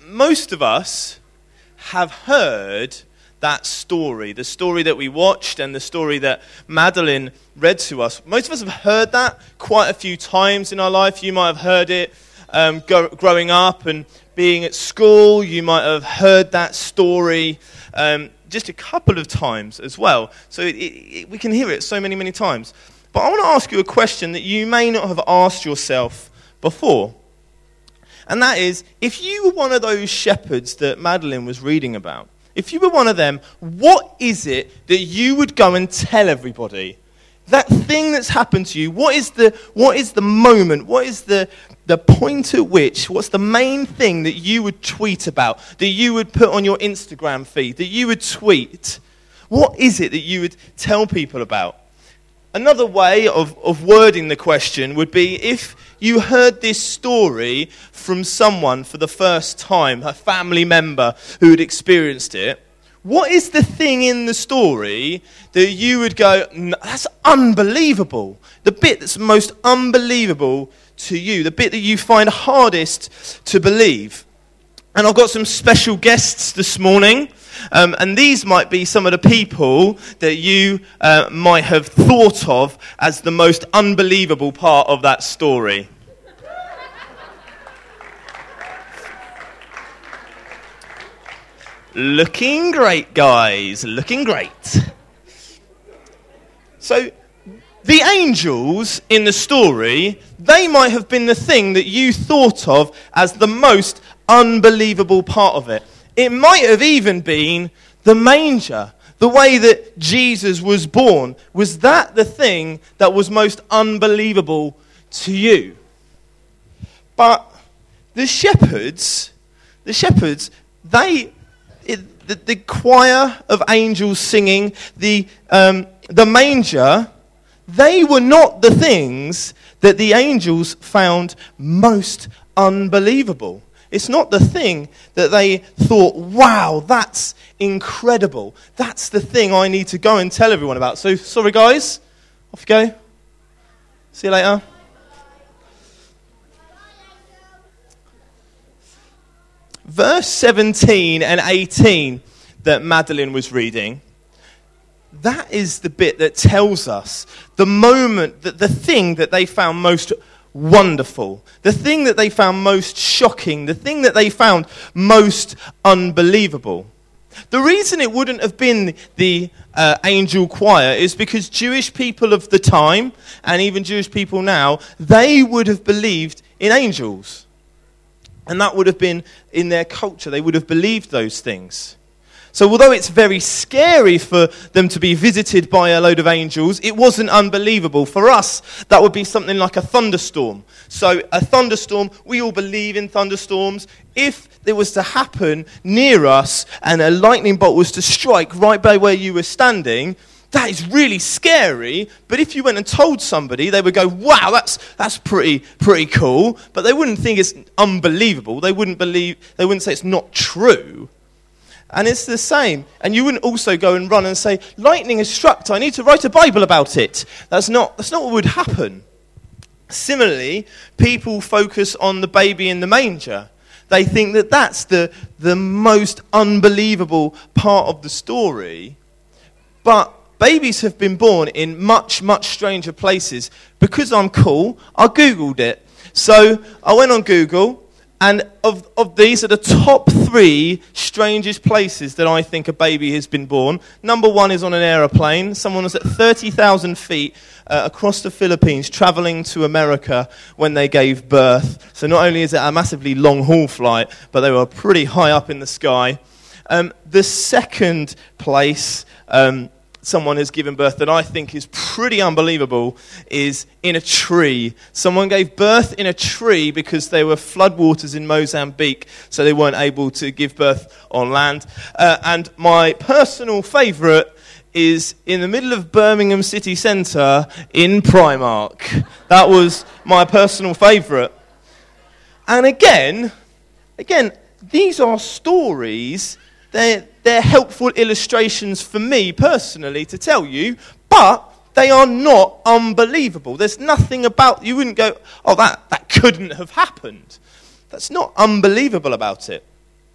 most of us have heard that story, the story that we watched and the story that Madeline read to us. Most of us have heard that quite a few times in our life. You might have heard it growing up and being at school. You might have heard that story just a couple of times as well. So we can hear it so many, many times. But I want to ask you a question that you may not have asked yourself before. And that is, if you were one of those shepherds that Madeline was reading about, if you were one of them, what is it that you would go and tell everybody? That thing that's happened to you, what is the moment? What is the point at which, what's the main thing that you would tweet about, that you would put on your Instagram feed, that you would tweet? What is it that you would tell people about? Another way of wording the question would be, if you heard this story from someone for the first time, a family member who had experienced it, what is the thing in the story that you would go, that's unbelievable? The bit that's most unbelievable to you, the bit that you find hardest to believe. And I've got some special guests this morning, and these might be some of the people that you might have thought of as the most unbelievable part of that story. Looking great, guys, looking great. So, the angels in the story, they might have been the thing that you thought of as the most unbelievable part of it. It might have even been the manger, the way that Jesus was born. Was that the thing that was most unbelievable to you? But the shepherds, the choir of angels singing, the manger, they were not the things that the angels found most unbelievable. It's not the thing that they thought, wow, that's incredible. That's the thing I need to go and tell everyone about. So, sorry guys, off you go. See you later. Verse 17 and 18 that Madeline was reading, that is the bit that tells us the moment, that the thing that they found most wonderful, the thing that they found most shocking, the thing that they found most unbelievable. The reason it wouldn't have been the angel choir is because Jewish people of the time, and even Jewish people now, they would have believed in angels. And that would have been in their culture. They would have believed those things. So although it's very scary for them to be visited by a load of angels, it wasn't unbelievable. For us, that would be something like a thunderstorm. So a thunderstorm, we all believe in thunderstorms. If there was to happen near us and a lightning bolt was to strike right by where you were standing, that is really scary. But if you went and told somebody, they would go, wow, that's pretty cool. But they wouldn't think it's unbelievable. They wouldn't say it's not true. And it's the same. And you wouldn't also go and run and say, lightning has struck, I need to write a Bible about it. That's not what would happen. Similarly, people focus on the baby in the manger. They think that that's the most unbelievable part of the story. But babies have been born in much, much stranger places. Because I'm cool, I Googled it. So I went on Google. And of these are the top 3 strangest places that I think a baby has been born. Number 1 is on an aeroplane. Someone was at 30,000 feet across the Philippines traveling to America when they gave birth. So not only is it a massively long haul flight, but they were pretty high up in the sky. The second place someone has given birth that I think is pretty unbelievable is in a tree. Someone gave birth in a tree because there were floodwaters in Mozambique, so they weren't able to give birth on land. And my personal favourite is in the middle of Birmingham city centre in Primark. That was my personal favourite. And again, these are stories. They're helpful illustrations for me personally to tell you, but they are not unbelievable. There's nothing about, you wouldn't go, oh, that couldn't have happened. That's not unbelievable about it.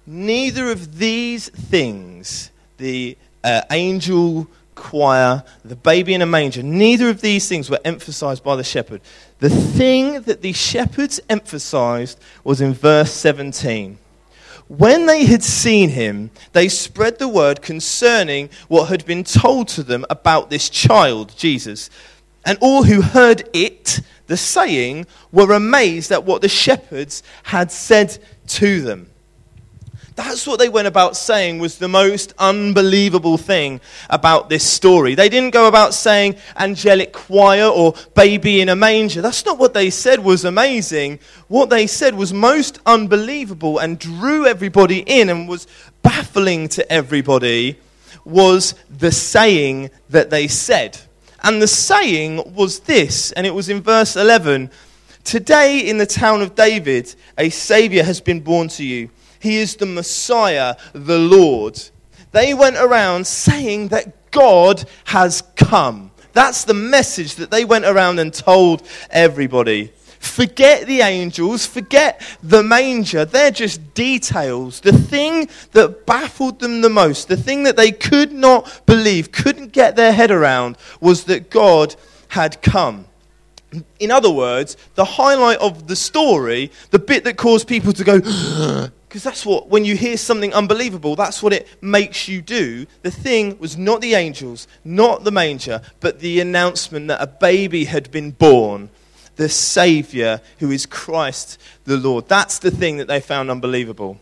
neither of these things, the angel choir, the baby in a manger, neither of these things were emphasized by the shepherd. The thing that the shepherds emphasized was in verse 17. When they had seen him, they spread the word concerning what had been told to them about this child, Jesus. And all who heard it, the saying, were amazed at what the shepherds had said to them. That's what they went about saying was the most unbelievable thing about this story. They didn't go about saying angelic choir or baby in a manger. That's not what they said was amazing. What they said was most unbelievable and drew everybody in and was baffling to everybody was the saying that they said. And the saying was this, and it was in verse 11. Today in the town of David, a Saviour has been born to you. He is the Messiah, the Lord. They went around saying that God has come. That's the message that they went around and told everybody. Forget the angels, forget the manger. They're just details. The thing that baffled them the most, the thing that they could not believe, couldn't get their head around, was that God had come. In other words, the highlight of the story, the bit that caused people to go, because that's what, when you hear something unbelievable, that's what it makes you do. The thing was not the angels, not the manger, but the announcement that a baby had been born, the Saviour who is Christ the Lord. That's the thing that they found unbelievable.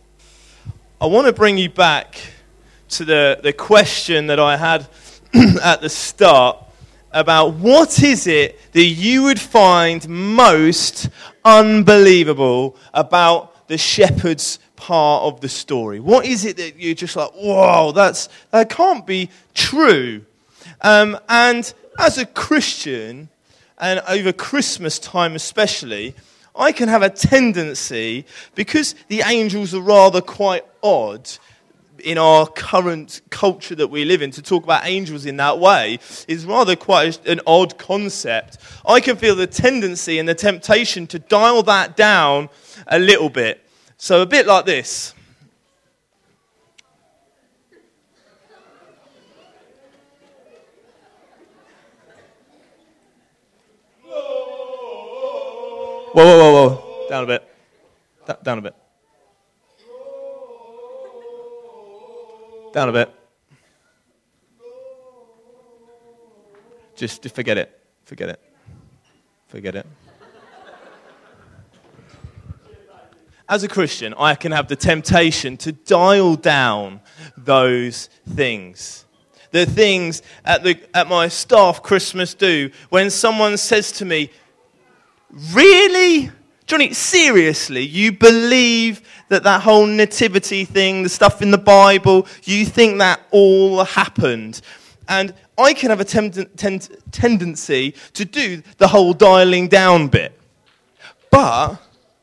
I want to bring you back to the question that I had at the start about what is it that you would find most unbelievable about the shepherd's part of the story? What is it that you're just like, whoa, that can't be true? And as a Christian, and over Christmas time especially, I can have a tendency, because the angels are rather quite odd in our current culture that we live in, to talk about angels in that way is rather quite an odd concept. I can feel the tendency and the temptation to dial that down a little bit. So a bit like this. Whoa. Down a bit. Down a bit. Down a bit. Just forget it. Forget it. As a Christian, I can have the temptation to dial down those things. The things at my staff Christmas do when someone says to me, "Really? Johnny, seriously, you believe that whole nativity thing, the stuff in the Bible, you think that all happened?" And I can have a tendency to do the whole dialing down bit. But,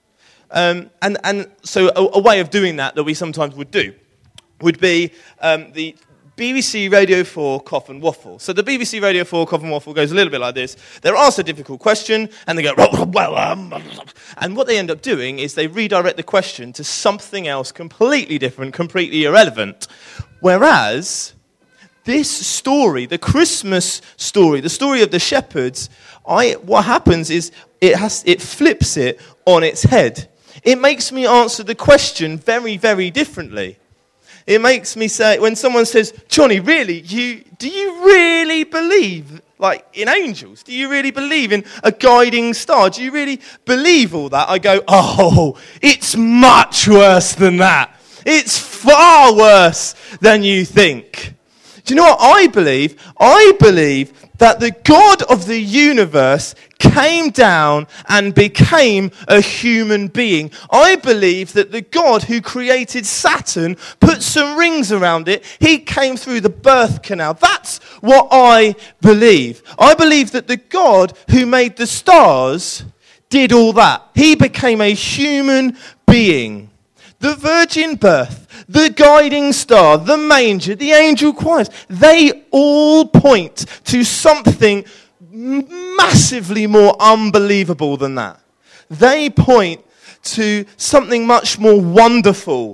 so a way of doing that we sometimes would do would be the BBC Radio 4 Cough and Waffle. So the BBC Radio 4 Cough and Waffle goes a little bit like this. They're asked a difficult question, and they go, and what they end up doing is they redirect the question to something else completely different, completely irrelevant. Whereas this story, the Christmas story, the story of the shepherds, what happens is it flips it on its head. It makes me answer the question very, very differently. It makes me say, when someone says, "Johnny, really, do you really believe in angels? Do you really believe in a guiding star? Do you really believe all that?" I go, "Oh, it's much worse than that. It's far worse than you think." Do you know what I believe? I believe that the God of the universe came down and became a human being. I believe that the God who created Saturn put some rings around it. He came through the birth canal. That's what I believe. I believe that the God who made the stars did all that. He became a human being. The virgin birth, the guiding star, the manger, the angel choirs, they all point to something massively more unbelievable than that. They point to something much more wonderful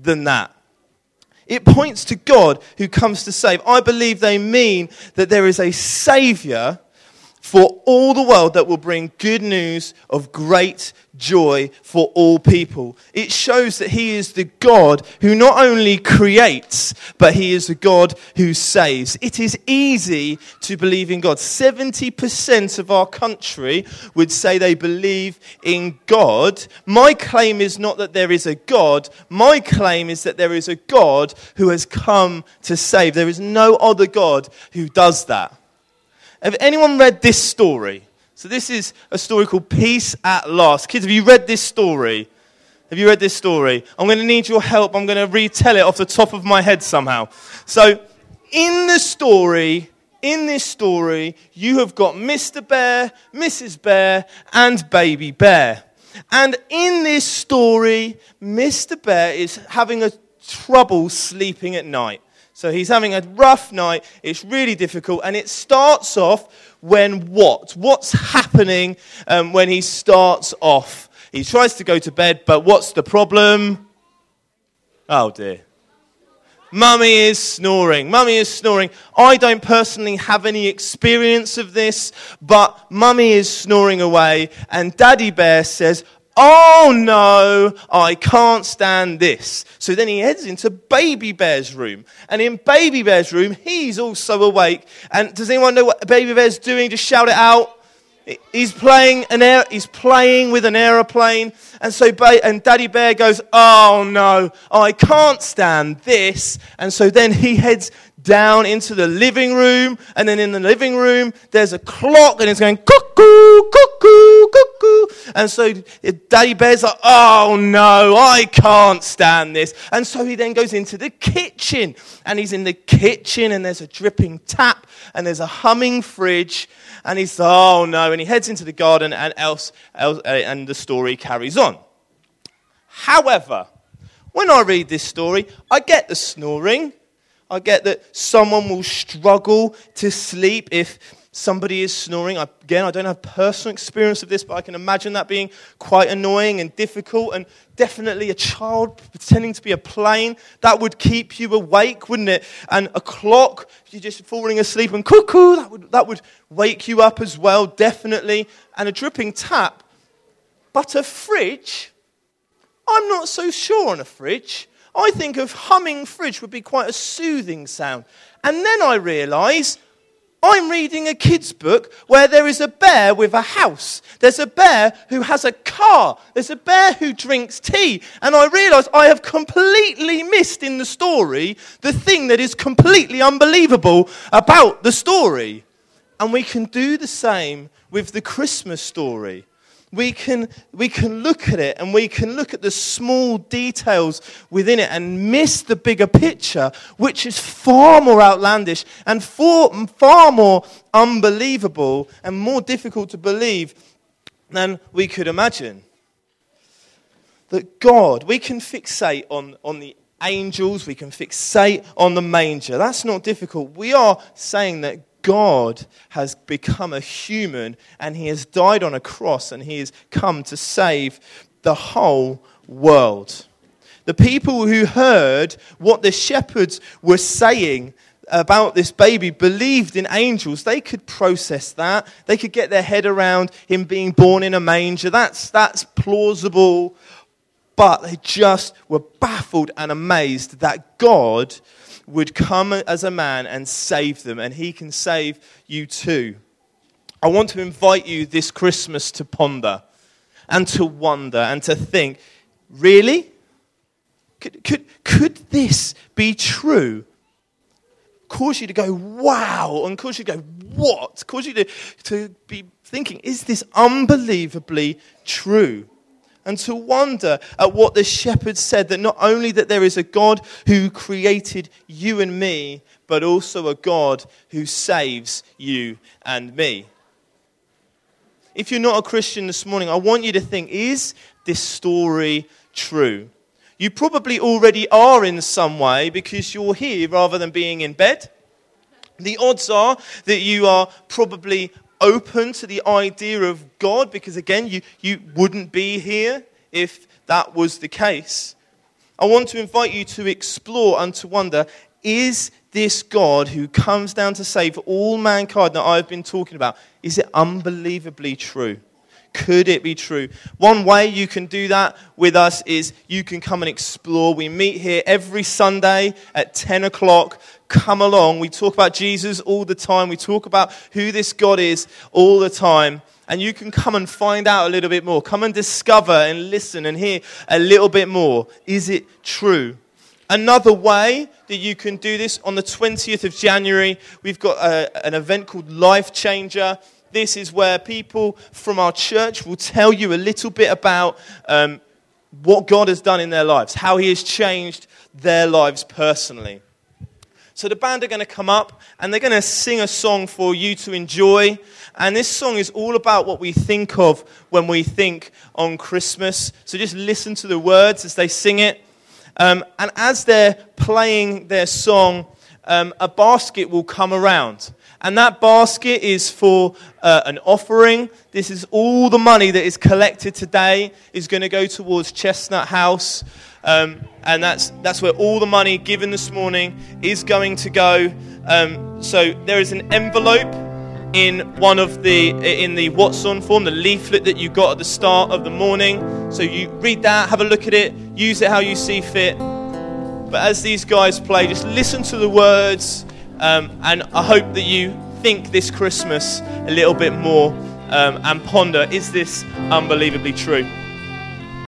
than that. It points to God who comes to save. I believe they mean that there is a Saviour for all the world that will bring good news of great joy for all people. It shows that he is the God who not only creates, but he is the God who saves. It is easy to believe in God. 70% of our country would say they believe in God. My claim is not that there is a God. My claim is that there is a God who has come to save. There is no other God who does that. Have anyone read this story? So this is a story called Peace at Last. Kids, have you read this story? Have you read this story? I'm going to need your help. I'm going to retell it off the top of my head somehow. So in this story, you have got Mr. Bear, Mrs. Bear, and Baby Bear. And in this story, Mr. Bear is having a trouble sleeping at night. So he's having a rough night, it's really difficult, and it starts off when what? What's happening when he starts off? He tries to go to bed, but what's the problem? Oh dear. Mummy is snoring. Mummy is snoring. I don't personally have any experience of this, but Mummy is snoring away, and Daddy Bear says, "Oh no, I can't stand this." So then he heads into Baby Bear's room. And in Baby Bear's room, he's also awake. And does anyone know what Baby Bear's doing? Just shout it out. He's playing with an aeroplane. And so Daddy Bear goes, "Oh no, I can't stand this." And so then he heads down into the living room, and then in the living room there's a clock and it's going cuckoo, cuckoo, cuckoo. And so Daddy Bear's like, "Oh no, I can't stand this." And so he then goes into the kitchen, and he's in the kitchen and there's a dripping tap and there's a humming fridge, and he's like, "Oh no," and he heads into the garden and and the story carries on. However, when I read this story, I get the snoring. I get that someone will struggle to sleep if somebody is snoring. Again, I don't have personal experience of this, but I can imagine that being quite annoying and difficult. And definitely a child pretending to be a plane, that would keep you awake, wouldn't it? And a clock, if you're just falling asleep and cuckoo, that would wake you up as well, definitely. And a dripping tap. But a fridge, I'm not so sure on a fridge. I think a humming fridge would be quite a soothing sound. And then I realise I'm reading a kid's book where there is a bear with a house. There's a bear who has a car. There's a bear who drinks tea. And I realise I have completely missed in the story the thing that is completely unbelievable about the story. And we can do the same with the Christmas story. We can look at it and we can look at the small details within it and miss the bigger picture, which is far more outlandish and far more unbelievable and more difficult to believe than we could imagine. That God, we can fixate on the angels, we can fixate on the manger. That's not difficult. We are saying that God has become a human and he has died on a cross and he has come to save the whole world. The people who heard what the shepherds were saying about this baby believed in angels. They could process that. They could get their head around him being born in a manger. That's plausible. But they just were baffled and amazed that God would come as a man and save them, and he can save you too. I want to invite you this Christmas to ponder and to wonder and to think, really? Could this be true? Cause you to go, wow, and cause you to go, what? Cause you to be thinking, is this unbelievably true? And to wonder at what the shepherds said, that not only that there is a God who created you and me, but also a God who saves you and me. If you're not a Christian this morning, I want you to think, is this story true? You probably already are in some way because you're here rather than being in bed. The odds are that you are probably open to the idea of God, because again, you wouldn't be here if that was the case. I want to invite you to explore and to wonder, is this God who comes down to save all mankind that I've been talking about, is it unbelievably true? Could it be true? One way you can do that with us is you can come and explore. We meet here every Sunday at 10 o'clock. Come along. We talk about Jesus all the time. We talk about who this God is all the time. And you can come and find out a little bit more. Come and discover and listen and hear a little bit more. Is it true? Another way that you can do this, on the 20th of January, we've got an event called Life Changer. This is where people from our church will tell you a little bit about what God has done in their lives, how he has changed their lives personally. So the band are going to come up and they're going to sing a song for you to enjoy. And this song is all about what we think of when we think on Christmas. So just listen to the words as they sing it. And as they're playing their song, a basket will come around. And that basket is for an offering. This is all the money that is collected today is going to go towards Chestnut House. And that's where all the money given this morning is going to go. So there is an envelope in the What's On form, the leaflet that you got at the start of the morning. So you read that, have a look at it, use it how you see fit. But as these guys play, just listen to the words, and I hope that you think this Christmas a little bit more and ponder, is this unbelievably true?